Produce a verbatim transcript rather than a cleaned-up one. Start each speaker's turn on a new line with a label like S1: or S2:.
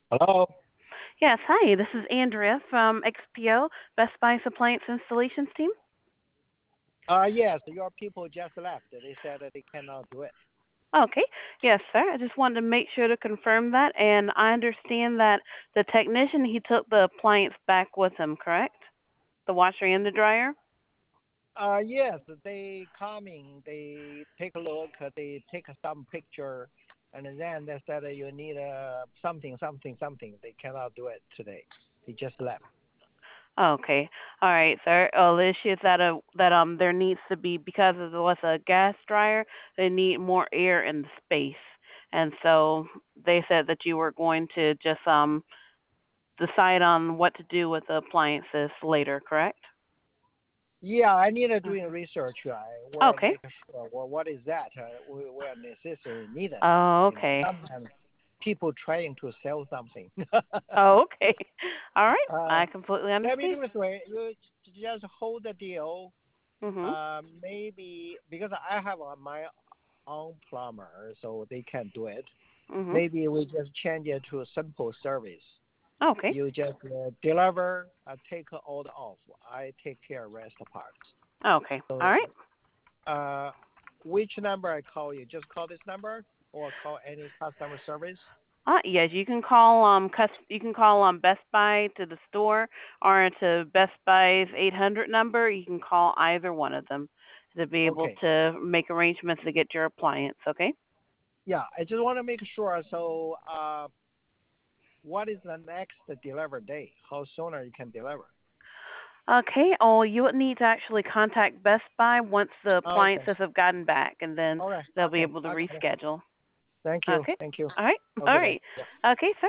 S1: Hello.
S2: Yes, hi. This is Andrea from X P O, Best Buy Appliance Installations Team.
S1: Uh, yes, your people just left. They said that they cannot do it.
S2: Okay. Yes, sir. I just wanted to make sure to confirm that, and I understand that the technician he took the appliance back with him, correct? The washer and the dryer.
S1: Uh, yes, they coming. They take a look. uh, They take some picture, and then they said that you need uh, something, something, something. They cannot do it today. They just left.
S2: Okay. All right, sir. Oh, the issue is that uh, that um there needs to be because it was a gas dryer, they need more air in the space, and so they said that you were going to just um decide on what to do with the appliances later, correct?
S1: Yeah, I need to doing
S2: Okay.
S1: research. I will
S2: Okay.
S1: make sure. Well, what is that? Uh, we we are necessarily needed.
S2: Oh,
S1: You know,
S2: okay.
S1: sometimes people trying to sell something.
S2: Oh, okay. All right.
S1: uh,
S2: I completely
S1: Let me
S2: understand.
S1: do this way. You just hold the deal.
S2: Mhm.
S1: Uh, maybe because I have uh, my own plumber, so they can do it.
S2: Mhm.
S1: Maybe we just change it to a simple service.
S2: Okay.
S1: You just uh, deliver, uh, take all the off. I take care rest parts.
S2: Okay. All
S1: So,
S2: right.
S1: uh, which number I call you? Just call this number or call any customer service?
S2: Uh, yes, you can call um cus- you can call um Best Buy to the store or to Best Buy's eight hundred number. You can call either one of them to be able
S1: Okay.
S2: to make arrangements to get your appliance, okay?
S1: Yeah, I just want to make sure. So, uh, what is the next deliver day? How sooner you can deliver?
S2: Okay. Oh, you would need to actually contact Best Buy once the
S1: Okay.
S2: appliances have gotten back, and then
S1: Okay.
S2: they'll be
S1: Okay.
S2: able to
S1: I got it.
S2: reschedule.
S1: Thank you.
S2: Okay.
S1: Thank you.
S2: All right.
S1: Have a
S2: All
S1: good day.
S2: right.
S1: Yeah.
S2: Okay, sir.